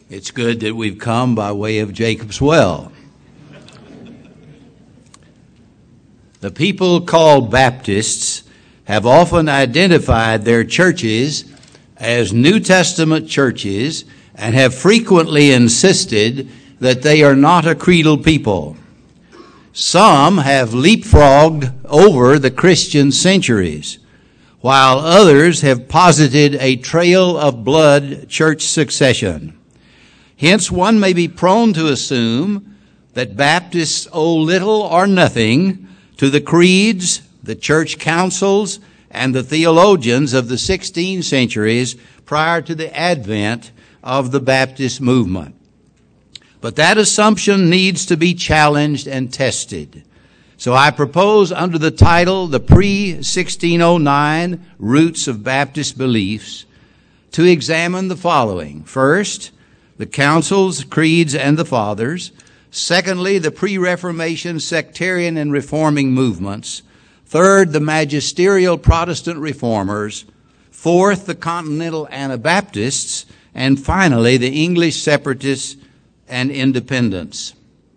It's good that we've come by way of Jacob's Well. The people called Baptists have often identified their churches as New Testament churches and have frequently insisted that they are not a creedal people. Some have leapfrogged over the Christian centuries, while others have posited a trail of blood church succession. Hence, one may be prone to assume that Baptists owe little or nothing to the creeds, the church councils, and the theologians of the 16 centuries prior to the advent of the Baptist movement. But that assumption needs to be challenged and tested. So I propose under the title, The Pre-1609 Roots of Baptist Beliefs, to examine the following. First, the councils, creeds, and the fathers. Secondly, the pre-Reformation sectarian and reforming movements. Third, the magisterial Protestant reformers. Fourth, the continental Anabaptists. And finally, the English separatists and independents.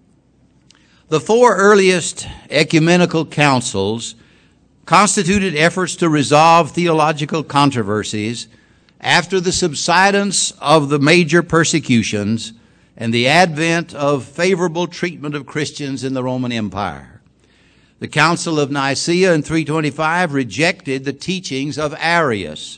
The four earliest ecumenical councils constituted efforts to resolve theological controversies after the subsidence of the major persecutions and the advent of favorable treatment of Christians in the Roman Empire. The Council of Nicaea in 325 rejected the teachings of Arius,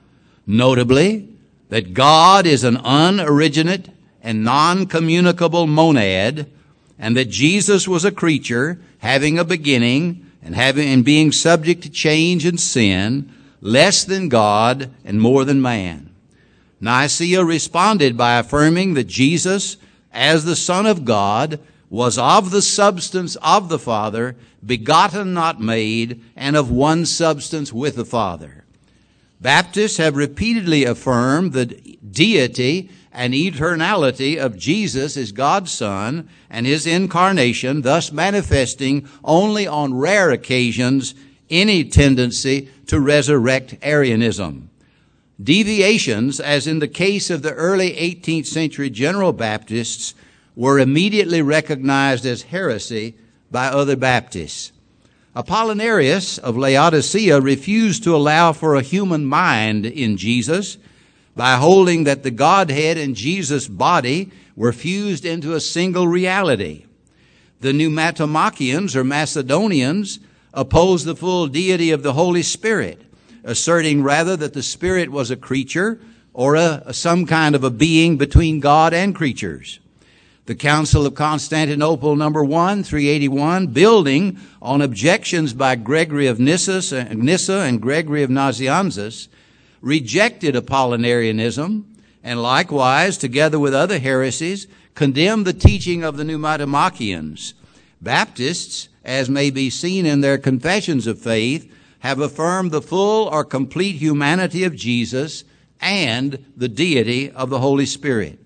notably that God is an unoriginate and non-communicable monad, and that Jesus was a creature having a beginning and being subject to change and sin, less than God and more than man. Nicaea responded by affirming that Jesus, as the Son of God, was of the substance of the Father, begotten, not made, and of one substance with the Father. Baptists have repeatedly affirmed the deity and eternality of Jesus as God's Son and his incarnation, thus manifesting only on rare occasions any tendency to resurrect Arianism. Deviations, as in the case of the early 18th century General Baptists, were immediately recognized as heresy by other Baptists. Apollinarius of Laodicea refused to allow for a human mind in Jesus by holding that the Godhead and Jesus' body were fused into a single reality. The Pneumatomachians or Macedonians opposed the full deity of the Holy Spirit, asserting rather that the Spirit was a creature or some kind of a being between God and creatures. The Council of Constantinople, number 1, 381, building on objections by Gregory of Nyssa and Gregory of Nazianzus, rejected Apollinarianism and likewise, together with other heresies, condemned the teaching of the Pneumatomachians. Baptists, as may be seen in their confessions of faith, have affirmed the full or complete humanity of Jesus and the deity of the Holy Spirit.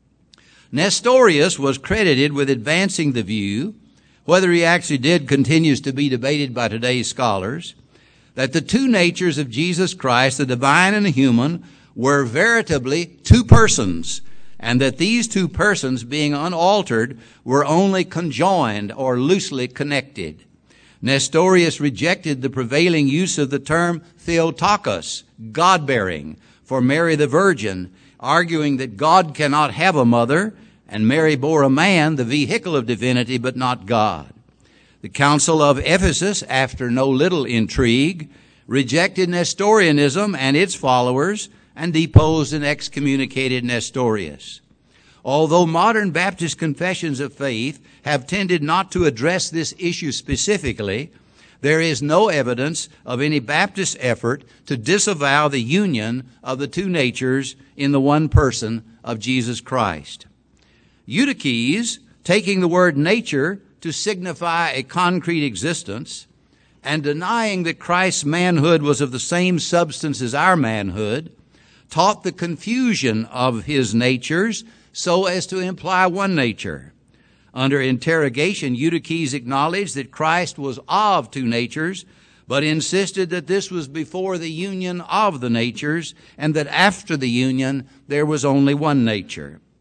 Nestorius was credited with advancing the view, whether he actually did continues to be debated by today's scholars, that the two natures of Jesus Christ, the divine and the human, were veritably two persons, and that these two persons, being unaltered, were only conjoined or loosely connected. Nestorius rejected the prevailing use of the term Theotokos, God-bearing, for Mary the Virgin, arguing that God cannot have a mother, and Mary bore a man, the vehicle of divinity, but not God. The Council of Ephesus, after no little intrigue, rejected Nestorianism and its followers and deposed and excommunicated Nestorius. Although modern Baptist confessions of faith have tended not to address this issue specifically, there is no evidence of any Baptist effort to disavow the union of the two natures in the one person of Jesus Christ. Eutyches, taking the word nature to signify a concrete existence, and denying that Christ's manhood was of the same substance as our manhood, taught the confusion of his natures so as to imply one nature. Under interrogation, Eutyches acknowledged that Christ was of two natures, but insisted that this was before the union of the natures, and that after the union there was only one nature.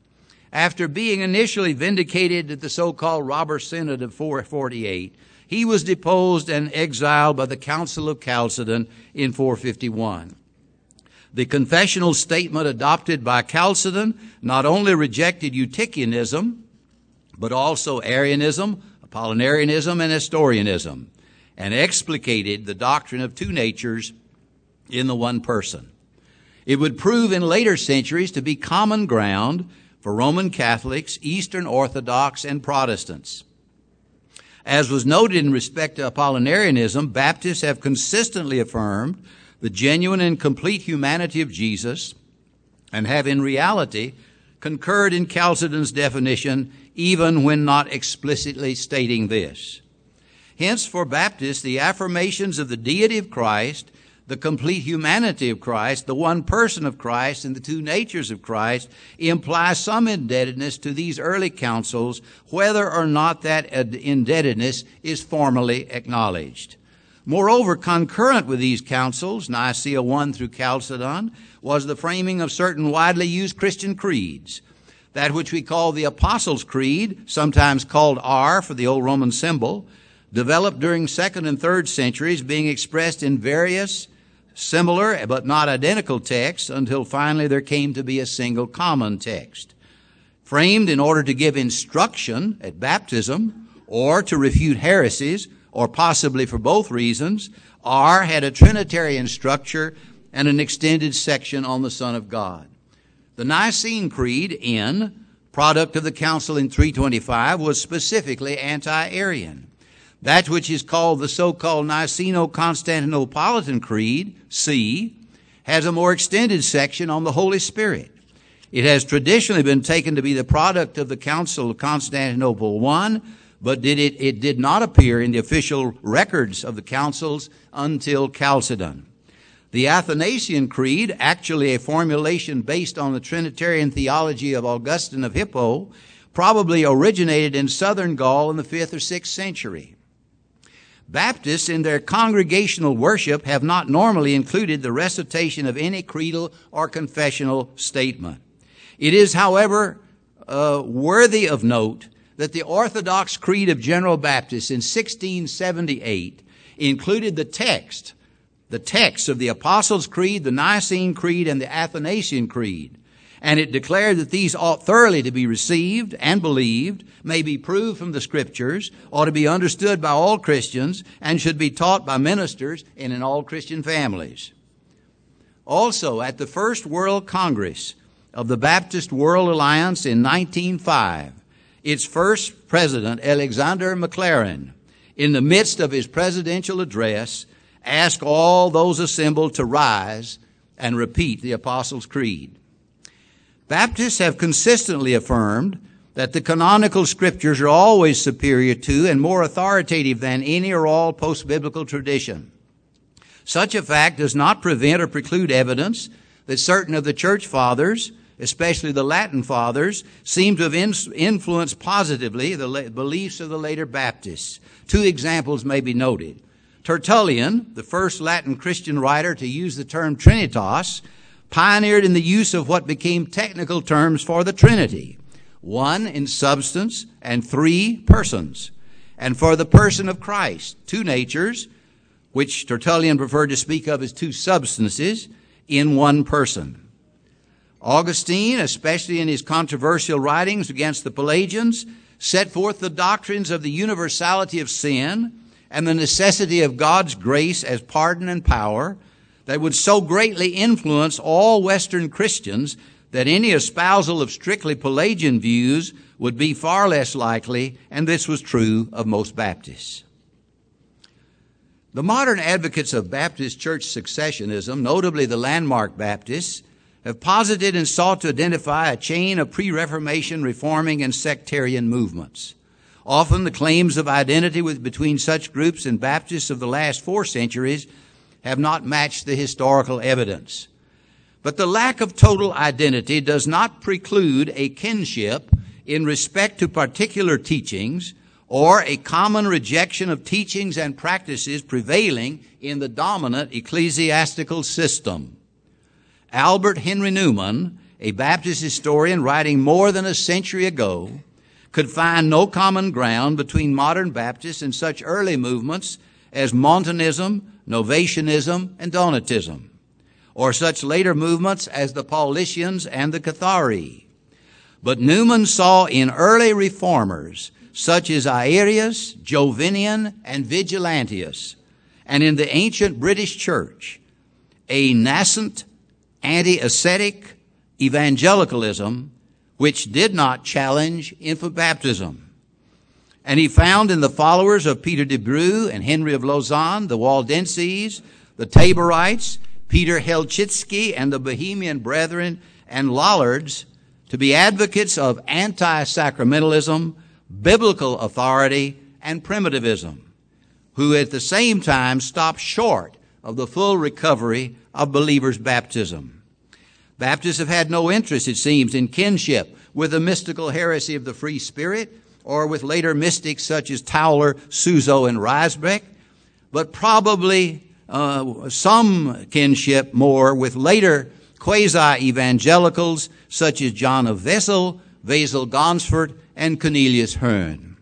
After being initially vindicated at the so-called Robber Synod of 448, he was deposed and exiled by the Council of Chalcedon in 451. The confessional statement adopted by Chalcedon not only rejected Eutychianism, but also Arianism, Apollinarianism, and Nestorianism, and explicated the doctrine of two natures in the one person. It would prove in later centuries to be common ground for Roman Catholics, Eastern Orthodox, and Protestants. As was noted in respect to Apollinarianism, Baptists have consistently affirmed the genuine and complete humanity of Jesus and have in reality concurred in Chalcedon's definition even when not explicitly stating this. Hence, for Baptists, the affirmations of the deity of Christ, the complete humanity of Christ, the one person of Christ, and the two natures of Christ imply some indebtedness to these early councils, whether or not that indebtedness is formally acknowledged. Moreover, concurrent with these councils, Nicaea I through Chalcedon, was the framing of certain widely used Christian creeds. That which we call the Apostles' Creed, sometimes called R for the old Roman symbol, developed during 2nd and 3rd centuries, being expressed in various similar but not identical texts until finally there came to be a single common text. Framed in order to give instruction at baptism or to refute heresies, or possibly for both reasons, R had a Trinitarian structure and an extended section on the Son of God. The Nicene Creed, N, product of the Council in 325, was specifically anti-Arian. That which is called the so-called Niceno-Constantinopolitan Creed, C, has a more extended section on the Holy Spirit. It has traditionally been taken to be the product of the Council of Constantinople I, but it did not appear in the official records of the councils until Chalcedon. The Athanasian Creed, actually a formulation based on the Trinitarian theology of Augustine of Hippo, probably originated in southern Gaul in the 5th or 6th century. Baptists in their congregational worship have not normally included the recitation of any creedal or confessional statement. It is, however, worthy of note that the Orthodox Creed of General Baptists in 1678 included the text of the Apostles' Creed, the Nicene Creed, and the Athanasian Creed, and it declared that these ought thoroughly to be received and believed, may be proved from the Scriptures, ought to be understood by all Christians, and should be taught by ministers and in all Christian families. Also, at the First World Congress of the Baptist World Alliance in 1905, its first president, Alexander McLaren, in the midst of his presidential address, asked all those assembled to rise and repeat the Apostles' Creed. Baptists have consistently affirmed that the canonical Scriptures are always superior to and more authoritative than any or all post-biblical tradition. Such a fact does not prevent or preclude evidence that certain of the Church Fathers, especially the Latin Fathers, seem to have influenced positively the beliefs of the later Baptists. Two examples may be noted. Tertullian, the first Latin Christian writer to use the term Trinitas, pioneered in the use of what became technical terms for the Trinity, 1 in substance and 3 persons, and for the person of Christ, 2 natures, which Tertullian preferred to speak of as 2 substances, in 1 person. Augustine, especially in his controversial writings against the Pelagians, set forth the doctrines of the universality of sin and the necessity of God's grace as pardon and power that would so greatly influence all Western Christians that any espousal of strictly Pelagian views would be far less likely, and this was true of most Baptists. The modern advocates of Baptist church successionism, notably the landmark Baptists, have posited and sought to identify a chain of pre-Reformation reforming and sectarian movements. Often the claims of identity between such groups and Baptists of the last 4 centuries have not matched the historical evidence. But the lack of total identity does not preclude a kinship in respect to particular teachings or a common rejection of teachings and practices prevailing in the dominant ecclesiastical system. Albert Henry Newman, a Baptist historian writing more than a century ago, could find no common ground between modern Baptists and such early movements as Montanism, Novatianism, and Donatism, or such later movements as the Paulicians and the Cathari. But Newman saw in early reformers such as Arius, Jovinian, and Vigilantius, and in the ancient British Church, a nascent anti-ascetic evangelicalism which did not challenge infant baptism. And he found in the followers of Peter de Bru and Henry of Lausanne, the Waldenses, the Taborites, Peter Helchitsky, and the Bohemian Brethren and Lollards to be advocates of anti-sacramentalism, biblical authority, and primitivism, who at the same time stopped short of the full recovery of believers' baptism. Baptists have had no interest, it seems, in kinship with the mystical heresy of the Free Spirit or with later mystics such as Tauler, Suso, and Rysbeck, but probably some kinship more with later quasi-evangelicals such as John of Wessel, Basil Gonsford, and Cornelius Hearn.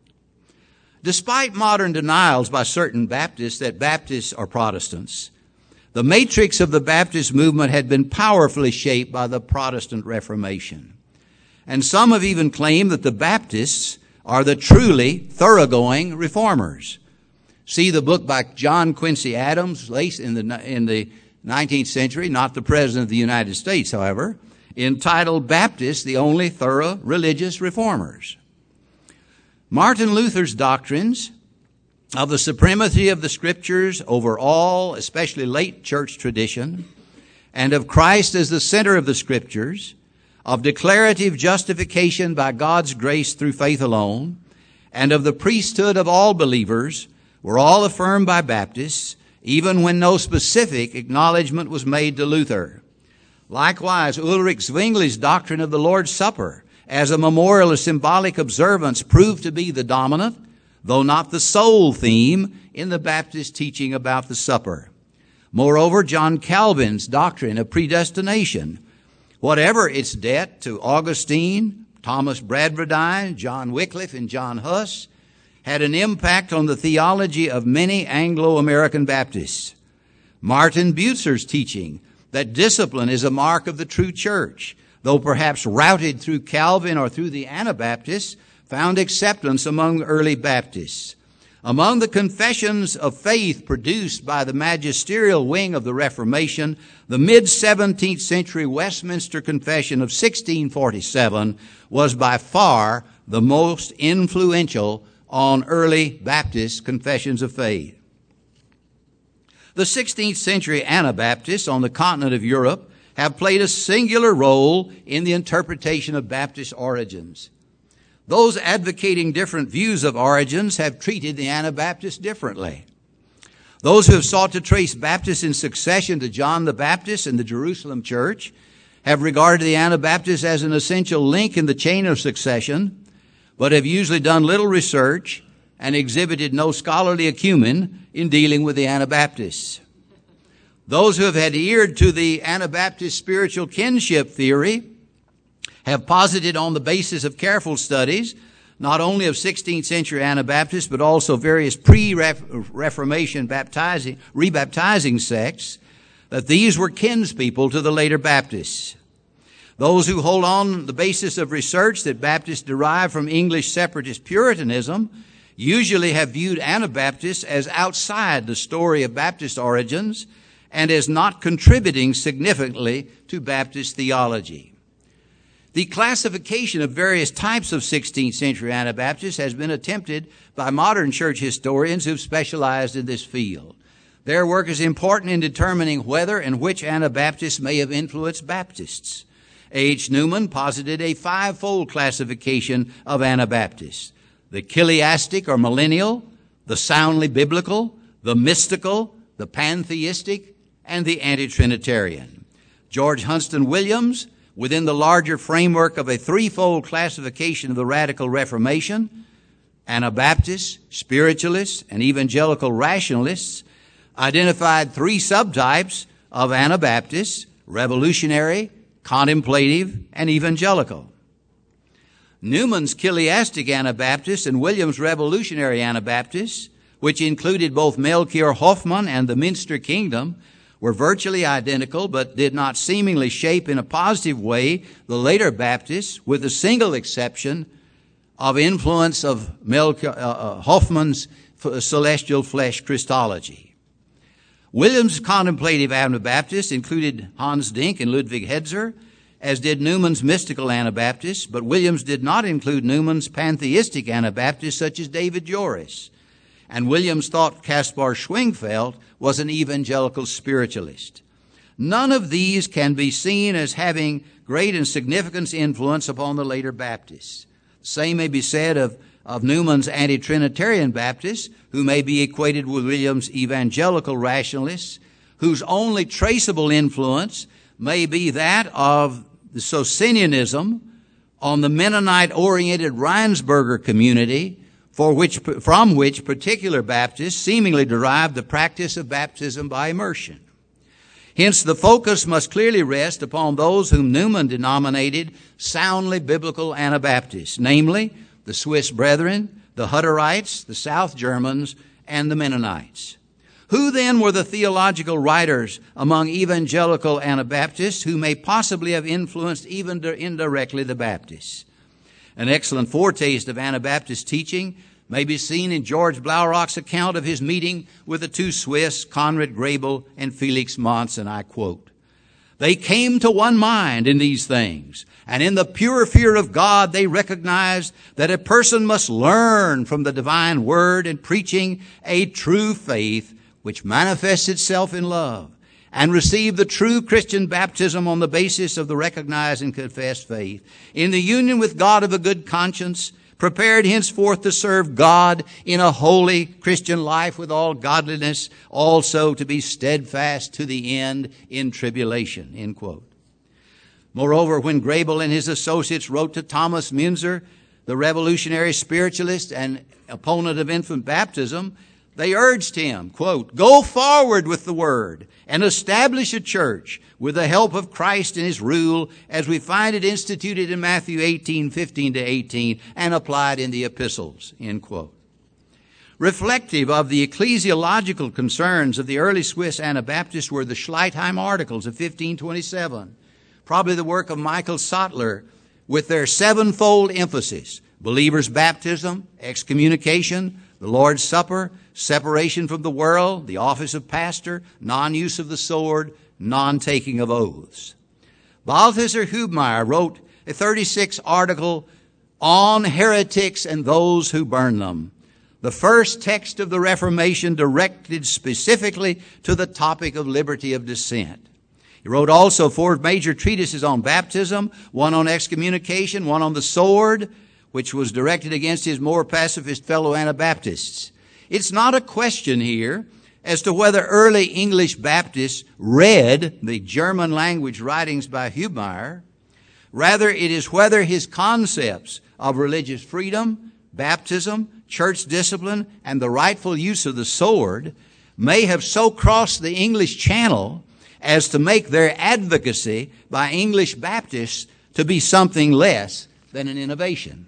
Despite modern denials by certain Baptists that Baptists are Protestants, the matrix of the Baptist movement had been powerfully shaped by the Protestant Reformation. And some have even claimed that the Baptists are the truly thoroughgoing reformers. See the book by John Quincy Adams, late in the 19th century, not the President of the United States, however, entitled Baptists, the Only Thorough Religious Reformers. Martin Luther's doctrines of the supremacy of the Scriptures over all, especially late church tradition, and of Christ as the center of the Scriptures, of declarative justification by God's grace through faith alone, and of the priesthood of all believers, were all affirmed by Baptists, even when no specific acknowledgement was made to Luther. Likewise, Ulrich Zwingli's doctrine of the Lord's Supper as a memorial or symbolic observance proved to be the dominant, though not the sole theme in the Baptist teaching about the supper. Moreover, John Calvin's doctrine of predestination, whatever its debt to Augustine, Thomas Bradfordine, John Wycliffe, and John Huss, had an impact on the theology of many Anglo-American Baptists. Martin Bucer's teaching that discipline is a mark of the true church, though perhaps routed through Calvin or through the Anabaptists, found acceptance among early Baptists. Among the confessions of faith produced by the magisterial wing of the Reformation, the mid-17th century Westminster Confession of 1647 was by far the most influential on early Baptist confessions of faith. The 16th century Anabaptists on the continent of Europe have played a singular role in the interpretation of Baptist origins. Those advocating different views of origins have treated the Anabaptists differently. Those who have sought to trace Baptists in succession to John the Baptist and the Jerusalem church have regarded the Anabaptists as an essential link in the chain of succession, but have usually done little research and exhibited no scholarly acumen in dealing with the Anabaptists. Those who have adhered to the Anabaptist spiritual kinship theory have posited on the basis of careful studies, not only of 16th century Anabaptists, but also various pre-Reformation rebaptizing sects, that these were kinspeople to the later Baptists. Those who hold on the basis of research that Baptists derive from English separatist Puritanism usually have viewed Anabaptists as outside the story of Baptist origins and as not contributing significantly to Baptist theology. The classification of various types of 16th century Anabaptists has been attempted by modern church historians who've specialized in this field. Their work is important in determining whether and which Anabaptists may have influenced Baptists. A.H. Newman posited a five-fold classification of Anabaptists: the chiliastic or millennial, the soundly biblical, the mystical, the pantheistic, and the anti-Trinitarian. George Hunston Williams, within the larger framework of a threefold classification of the Radical Reformation, Anabaptists, Spiritualists, and Evangelical Rationalists, identified three subtypes of Anabaptists: revolutionary, contemplative, and evangelical. Newman's chileastic Anabaptists and Williams' revolutionary Anabaptists, which included both Melchior Hoffman and the Minster Kingdom, were virtually identical but did not seemingly shape in a positive way the later Baptists, with the single exception of influence of Hoffman's celestial flesh Christology. Williams' contemplative Anabaptists included Hans Dink and Ludwig Hetzer, as did Newman's mystical Anabaptists, but Williams did not include Newman's pantheistic Anabaptists such as David Joris. And Williams thought Caspar Schwingfeld was an evangelical spiritualist. None of these can be seen as having great and significant influence upon the later Baptists. The same may be said of Newman's anti-Trinitarian Baptists, who may be equated with Williams' evangelical rationalists, whose only traceable influence may be that of the Socinianism on the Mennonite-oriented Rheinsberger community, from which particular Baptists seemingly derived the practice of baptism by immersion. Hence, the focus must clearly rest upon those whom Newman denominated soundly biblical Anabaptists, namely the Swiss Brethren, the Hutterites, the South Germans, and the Mennonites. Who then were the theological writers among evangelical Anabaptists who may possibly have influenced even indirectly the Baptists? An excellent foretaste of Anabaptist teaching may be seen in George Blaurock's account of his meeting with the two Swiss, Conrad Grebel and Felix Manz, and I quote, "They came to one mind in these things, and in the pure fear of God they recognized that a person must learn from the divine word in preaching a true faith which manifests itself in love, and receive the true Christian baptism on the basis of the recognized and confessed faith, in the union with God of a good conscience, prepared henceforth to serve God in a holy Christian life with all godliness, also to be steadfast to the end in tribulation," end quote. Moreover, when Grebel and his associates wrote to Thomas Müntzer, the revolutionary spiritualist and opponent of infant baptism, they urged him, quote, "Go forward with the word and establish a church with the help of Christ and his rule as we find it instituted in Matthew 18:15-18 and applied in the epistles," end quote. Reflective of the ecclesiological concerns of the early Swiss Anabaptists were the Schleitheim Articles of 1527, probably the work of Michael Sattler, with their sevenfold emphasis: believer's baptism, excommunication, the Lord's Supper, separation from the world, the office of pastor, non-use of the sword, non-taking of oaths. Balthasar Hubmaier wrote a 36 article on heretics and those who burn them, the first text of the Reformation directed specifically to the topic of liberty of dissent. He wrote also 4 major treatises on baptism, one on excommunication, one on the sword, which was directed against his more pacifist fellow Anabaptists. It's not a question here as to whether early English Baptists read the German language writings by Hubmaier. Rather, it is whether his concepts of religious freedom, baptism, church discipline, and the rightful use of the sword may have so crossed the English Channel as to make their advocacy by English Baptists to be something less than an innovation.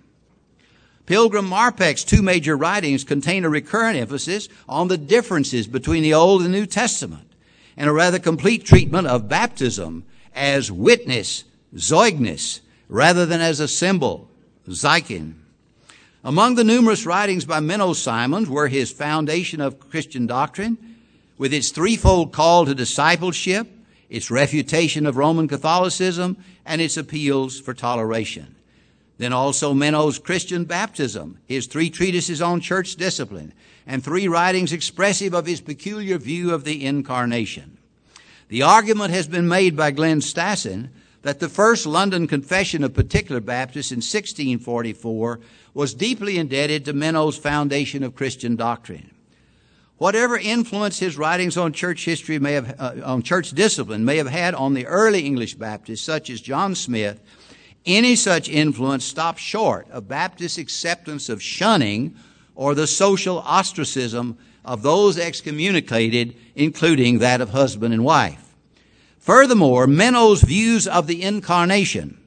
Pilgrim Marpeck's 2 major writings contain a recurrent emphasis on the differences between the Old and New Testament, and a rather complete treatment of baptism as witness, Zeugnis, rather than as a symbol, Zeichen. Among the numerous writings by Menno Simons were his Foundation of Christian Doctrine, with its threefold call to discipleship, its refutation of Roman Catholicism, and its appeals for toleration. Then also Menno's Christian Baptism, his 3 treatises on church discipline, and 3 writings expressive of his peculiar view of the Incarnation. The argument has been made by Glenn Stassen that the first London Confession of Particular Baptists in 1644 was deeply indebted to Menno's Foundation of Christian Doctrine. Whatever influence his writings on church history on church discipline may have had on the early English Baptists, such as John Smith, any such influence stopped short of Baptist acceptance of shunning or the social ostracism of those excommunicated, including that of husband and wife. Furthermore, Menno's views of the incarnation,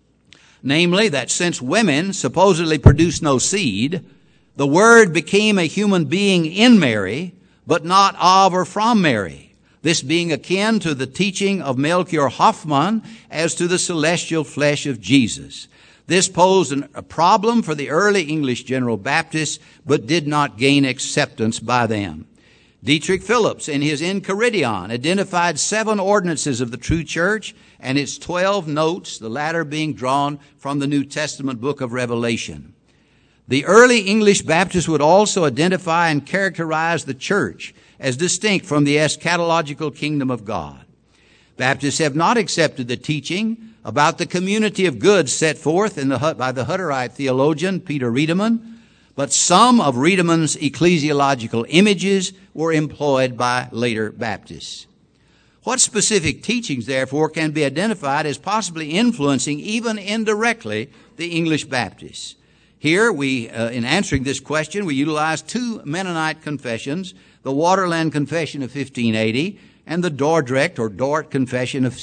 namely that since women supposedly produce no seed, the Word became a human being in Mary, but not of or from Mary, this being akin to the teaching of Melchior Hoffman as to the celestial flesh of Jesus. This posed a problem for the early English General Baptists, but did not gain acceptance by them. Dietrich Phillips, in his Enchiridion, identified 7 ordinances of the true church and its 12 notes, the latter being drawn from the New Testament book of Revelation. The early English Baptists would also identify and characterize the church as distinct from the eschatological kingdom of God. Baptists have not accepted the teaching about the community of goods set forth by the Hutterite theologian Peter Riedemann, but some of Riedemann's ecclesiological images were employed by later Baptists. What specific teachings, therefore, can be identified as possibly influencing, even indirectly, the English Baptists? Here, in answering this question, we utilize 2 Mennonite confessions, the Waterland Confession of 1580 and the Dordrecht or Dort Confession of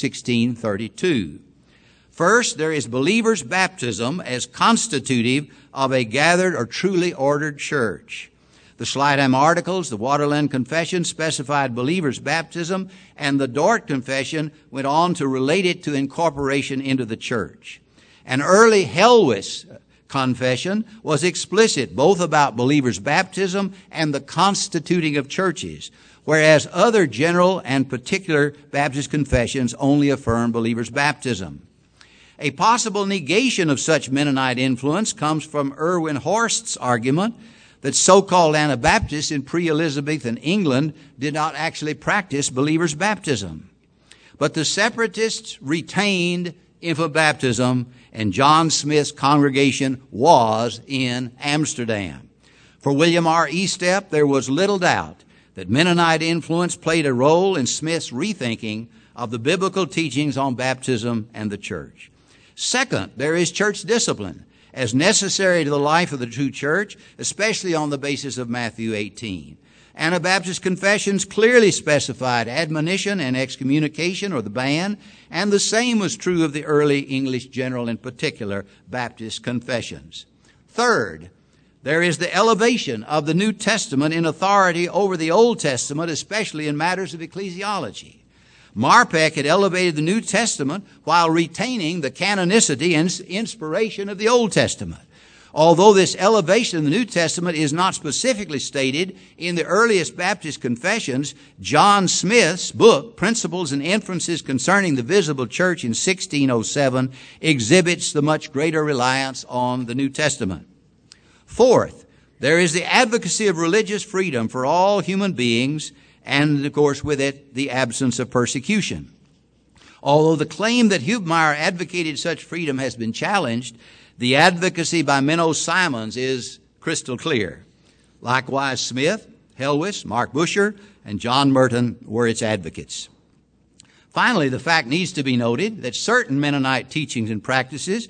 1632. First, there is believer's baptism as constitutive of a gathered or truly ordered church. The Slidham Articles, the Waterland Confession specified believer's baptism, and the Dort Confession went on to relate it to incorporation into the church. An early Helwys Confession was explicit both about believer's baptism and the constituting of churches, whereas other general and particular Baptist confessions only affirm believer's baptism. A possible negation of such Mennonite influence comes from Erwin Horst's argument that so-called Anabaptists in pre-Elizabethan England did not actually practice believer's baptism. But the Separatists retained infant baptism, and John Smith's congregation was in Amsterdam. For William R. Estep, there was little doubt that Mennonite influence played a role in Smith's rethinking of the biblical teachings on baptism and the church. Second, there is church discipline as necessary to the life of the true church, especially on the basis of Matthew 18. Anabaptist confessions clearly specified admonition and excommunication or the ban, and the same was true of the early English general and particular Baptist confessions. Third, there is the elevation of the New Testament in authority over the Old Testament, especially in matters of ecclesiology. Marpeck had elevated the New Testament while retaining the canonicity and inspiration of the Old Testament. Although this elevation of the New Testament is not specifically stated in the earliest Baptist confessions, John Smith's book, Principles and Inferences Concerning the Visible Church in 1607, exhibits the much greater reliance on the New Testament. Fourth, there is the advocacy of religious freedom for all human beings, and, of course, with it, the absence of persecution. Although the claim that Hubmaier advocated such freedom has been challenged, the advocacy by Menno Simons is crystal clear. Likewise, Smith, Helwys, Mark Busher, and John Merton were its advocates. Finally, the fact needs to be noted that certain Mennonite teachings and practices,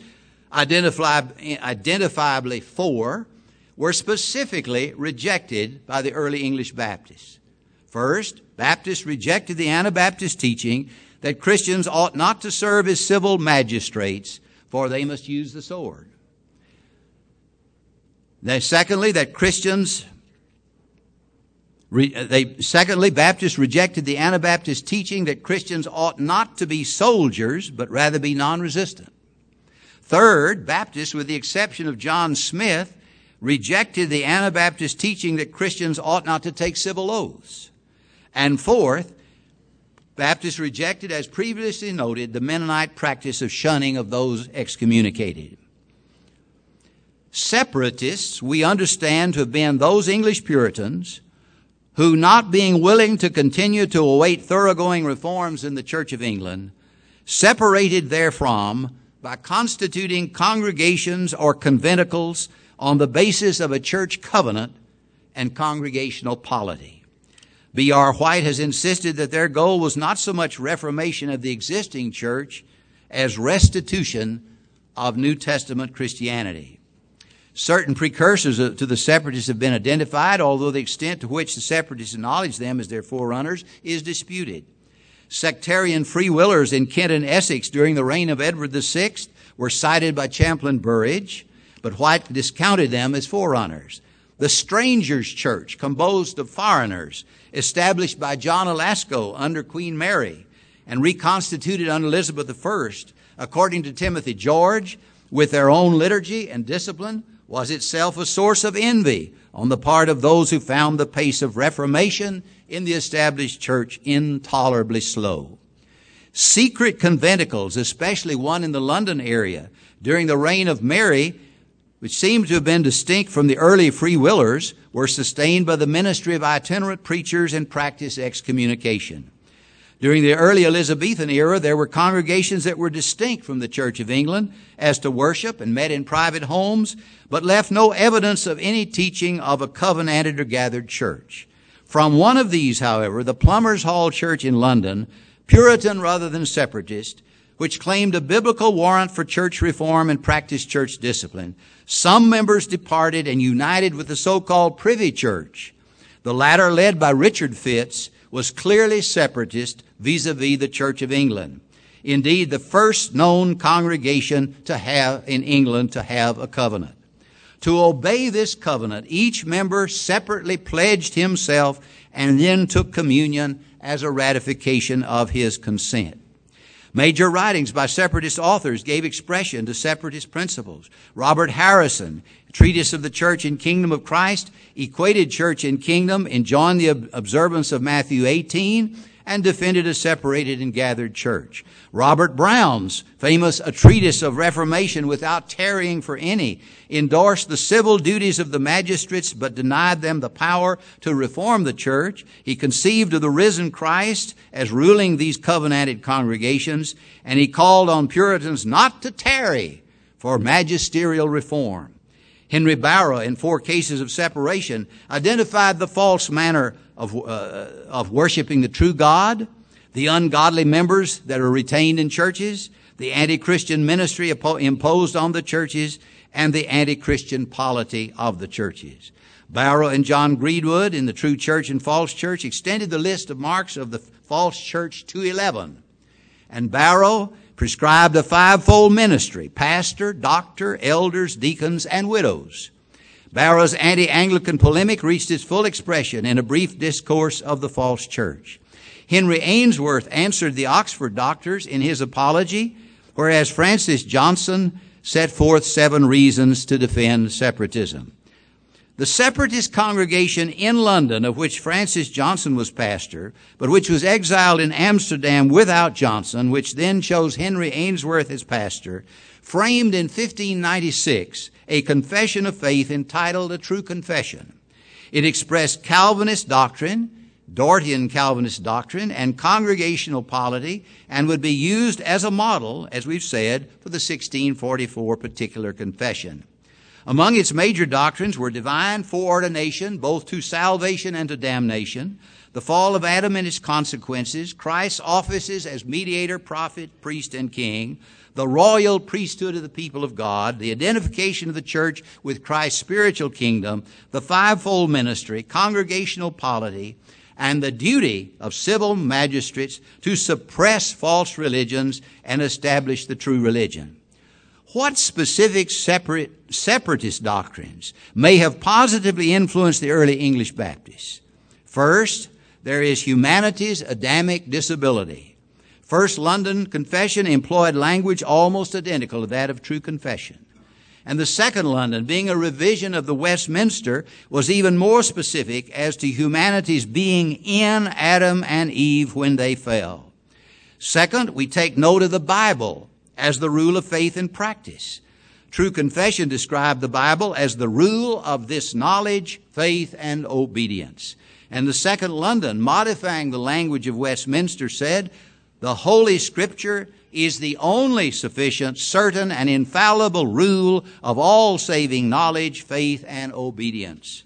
identifiably 4, were specifically rejected by the early English Baptists. First, Baptists rejected the Anabaptist teaching that Christians ought not to serve as civil magistrates, for they must use the sword. Secondly, Baptists rejected the Anabaptist teaching that Christians ought not to be soldiers, but rather be non-resistant. Third, Baptists, with the exception of John Smith, rejected the Anabaptist teaching that Christians ought not to take civil oaths. And fourth, Baptists rejected, as previously noted, the Mennonite practice of shunning of those excommunicated. Separatists we understand to have been those English Puritans who, not being willing to continue to await thoroughgoing reforms in the Church of England, separated therefrom by constituting congregations or conventicles on the basis of a church covenant and congregational polity. B.R. White has insisted that their goal was not so much reformation of the existing church as restitution of New Testament Christianity. Certain precursors to the Separatists have been identified, although the extent to which the Separatists acknowledge them as their forerunners is disputed. Sectarian free willers in Kent and Essex during the reign of Edward VI were cited by Champlain Burridge, but White discounted them as forerunners. The Strangers' Church, composed of foreigners, established by John Alasco under Queen Mary and reconstituted under Elizabeth I, according to Timothy George, with their own liturgy and discipline, was itself a source of envy on the part of those who found the pace of reformation in the established church intolerably slow. Secret conventicles, especially one in the London area during the reign of Mary, which seemed to have been distinct from the early free willers, were sustained by the ministry of itinerant preachers and practiced excommunication. During the early Elizabethan era, there were congregations that were distinct from the Church of England as to worship and met in private homes, but left no evidence of any teaching of a covenanted or gathered church. From one of these, however, the Plumbers Hall Church in London, Puritan rather than separatist, which claimed a biblical warrant for church reform and practiced church discipline, some members departed and united with the so-called Privy Church. The latter, led by Richard Fitz, was clearly separatist vis-a-vis the Church of England. Indeed, the first known congregation in England to have a covenant. To obey this covenant, each member separately pledged himself and then took communion as a ratification of his consent. Major writings by separatist authors gave expression to separatist principles. Robert Harrison, Treatise of the Church and Kingdom of Christ, equated church and kingdom, enjoined the observance of Matthew 18, and defended a separated and gathered church. Robert Brown's famous A Treatise of Reformation without tarrying for any endorsed the civil duties of the magistrates but denied them the power to reform the church. He conceived of the risen Christ as ruling these covenanted congregations, and he called on Puritans not to tarry for magisterial reform. Henry Barrow, in 4 Cases of Separation, identified the false manner of worshiping the true God, the ungodly members that are retained in churches, the anti-Christian ministry imposed on the churches, and the anti-Christian polity of the churches. Barrow and John Greenwood in The True Church and False Church extended the list of marks of the false church to 11. And Barrow prescribed a 5-fold ministry: pastor, doctor, elders, deacons, and widows. Barrow's anti-Anglican polemic reached its full expression in a brief discourse of the false church. Henry Ainsworth answered the Oxford doctors in his apology, whereas Francis Johnson set forth 7 reasons to defend separatism. The separatist congregation in London, of which Francis Johnson was pastor, but which was exiled in Amsterdam without Johnson, which then chose Henry Ainsworth as pastor, framed in 1596 a confession of faith entitled A True Confession. It expressed Calvinist doctrine, Dortian Calvinist doctrine, and congregational polity, and would be used as a model, as we've said, for the 1644 particular confession. Among its major doctrines were divine foreordination, both to salvation and to damnation, the fall of Adam and its consequences, Christ's offices as mediator, prophet, priest, and king, the royal priesthood of the people of God, the identification of the church with Christ's spiritual kingdom, the 5-fold ministry, congregational polity, and the duty of civil magistrates to suppress false religions and establish the true religion. What specific separatist doctrines may have positively influenced the early English Baptists? First, there is humanity's Adamic disability. First London Confession employed language almost identical to that of True Confession. And the Second London, being a revision of the Westminster, was even more specific as to humanity's being in Adam and Eve when they fell. Second, we take note of the Bible as the rule of faith and practice. True Confession described the Bible as the rule of this knowledge, faith, and obedience. And the Second London, modifying the language of Westminster, said, the Holy Scripture is the only sufficient, certain, and infallible rule of all saving knowledge, faith, and obedience.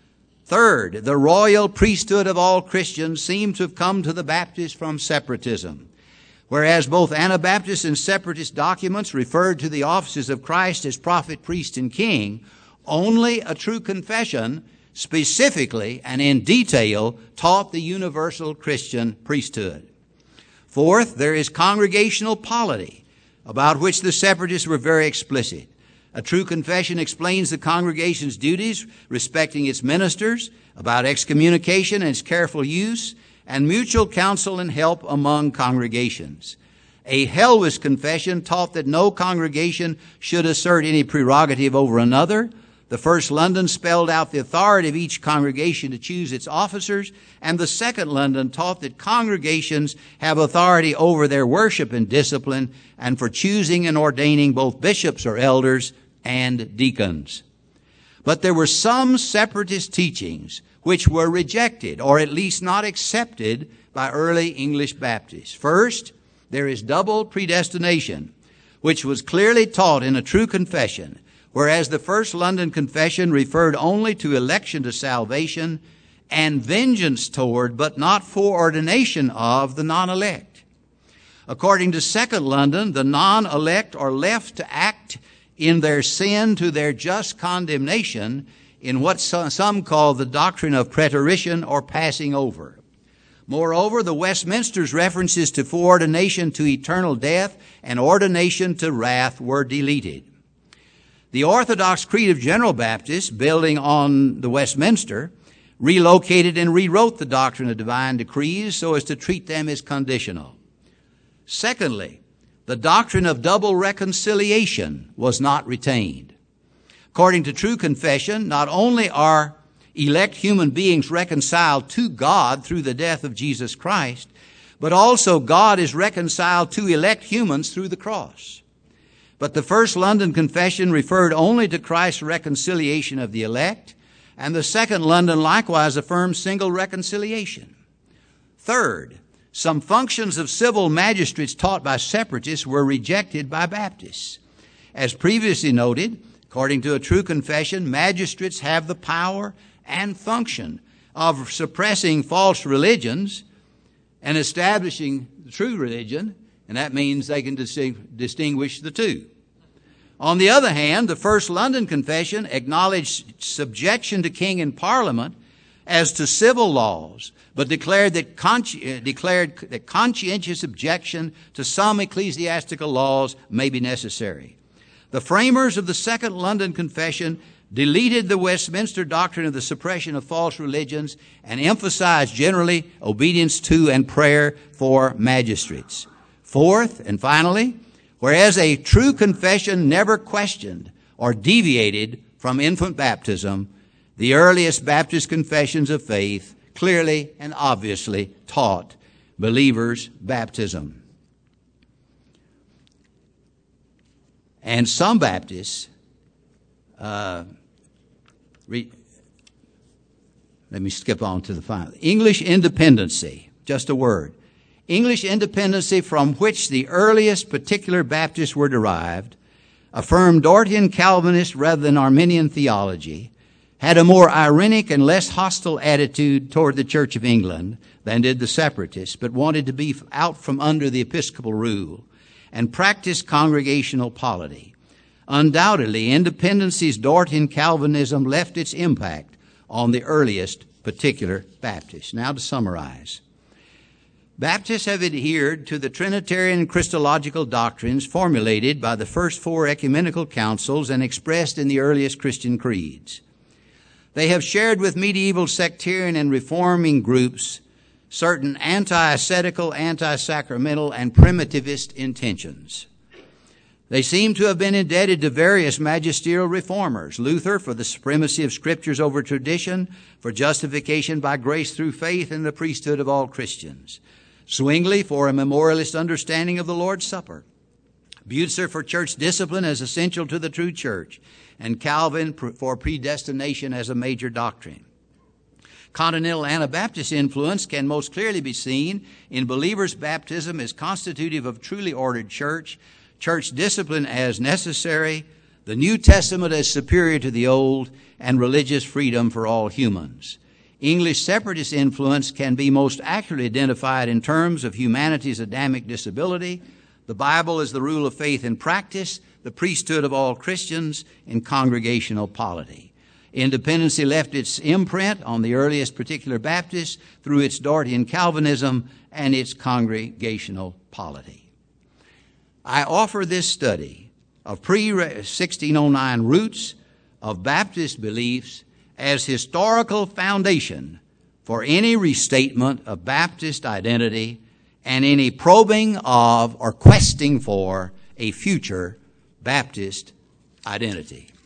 Third, the royal priesthood of all Christians seemed to have come to the Baptists from separatism. Whereas both Anabaptist and separatist documents referred to the offices of Christ as prophet, priest, and king, only a True Confession specifically and in detail taught the universal Christian priesthood. Fourth, there is congregational polity, about which the Separatists were very explicit. A true confession explains the congregation's duties respecting its ministers, about excommunication and its careful use, and mutual counsel and help among congregations. A Helwist confession taught that no congregation should assert any prerogative over another. The First London spelled out the authority of each congregation to choose its officers, and the Second London taught that congregations have authority over their worship and discipline, and for choosing and ordaining both bishops or elders and deacons. But there were some Separatist teachings which were rejected, or at least not accepted, by early English Baptists. First, there is double predestination, which was clearly taught in a true confession, whereas the First London Confession referred only to election to salvation and vengeance toward, but not foreordination of, the non-elect. According to Second London, the non-elect are left to act in their sin to their just condemnation in what some call the doctrine of preterition or passing over. Moreover, the Westminster's references to foreordination to eternal death and ordination to wrath were deleted. The Orthodox Creed of General Baptists, building on the Westminster, relocated and rewrote the doctrine of divine decrees so as to treat them as conditional. Secondly, the doctrine of double reconciliation was not retained. According to true confession, not only are elect human beings reconciled to God through the death of Jesus Christ, but also God is reconciled to elect humans through the cross. But the First London Confession referred only to Christ's reconciliation of the elect, and the Second London likewise affirmed single reconciliation. Third, some functions of civil magistrates taught by Separatists were rejected by Baptists. As previously noted, according to a true confession, magistrates have the power and function of suppressing false religions and establishing the true religion, and that means they can distinguish the two. On the other hand, the First London Confession acknowledged subjection to king and parliament as to civil laws, but declared that conscientious objection to some ecclesiastical laws may be necessary. The framers of the Second London Confession deleted the Westminster doctrine of the suppression of false religions and emphasized generally obedience to and prayer for magistrates. Fourth, and finally, whereas a true confession never questioned or deviated from infant baptism, the earliest Baptist confessions of faith clearly and obviously taught believers' baptism. And some Baptists, let me skip on to the final. English independency, just a word. English independency, from which the earliest particular Baptists were derived, affirmed Dortian Calvinist rather than Arminian theology, had a more ironic and less hostile attitude toward the Church of England than did the Separatists, but wanted to be out from under the Episcopal rule and practiced congregational polity. Undoubtedly, independency's Dortian Calvinism left its impact on the earliest particular Baptists. Now to summarize. Baptists have adhered to the Trinitarian and Christological doctrines formulated by the first four ecumenical councils and expressed in the earliest Christian creeds. They have shared with medieval sectarian and reforming groups certain anti-ascetical, anti-sacramental, and primitivist intentions. They seem to have been indebted to various magisterial reformers: Luther for the supremacy of scriptures over tradition, for justification by grace through faith in the priesthood of all Christians; Zwingli for a memorialist understanding of the Lord's Supper; Butzer for church discipline as essential to the true church; and Calvin for predestination as a major doctrine. Continental Anabaptist influence can most clearly be seen in believers' baptism as constitutive of truly ordered church discipline as necessary, the New Testament as superior to the Old, and religious freedom for all humans. English separatist influence can be most accurately identified in terms of humanity's Adamic disability, the Bible as the rule of faith and practice, the priesthood of all Christians, and congregational polity. Independency left its imprint on the earliest particular Baptists through its Dortian Calvinism and its congregational polity. I offer this study of pre-1609 roots of Baptist beliefs as historical foundation for any restatement of Baptist identity and any probing of or questing for a future Baptist identity.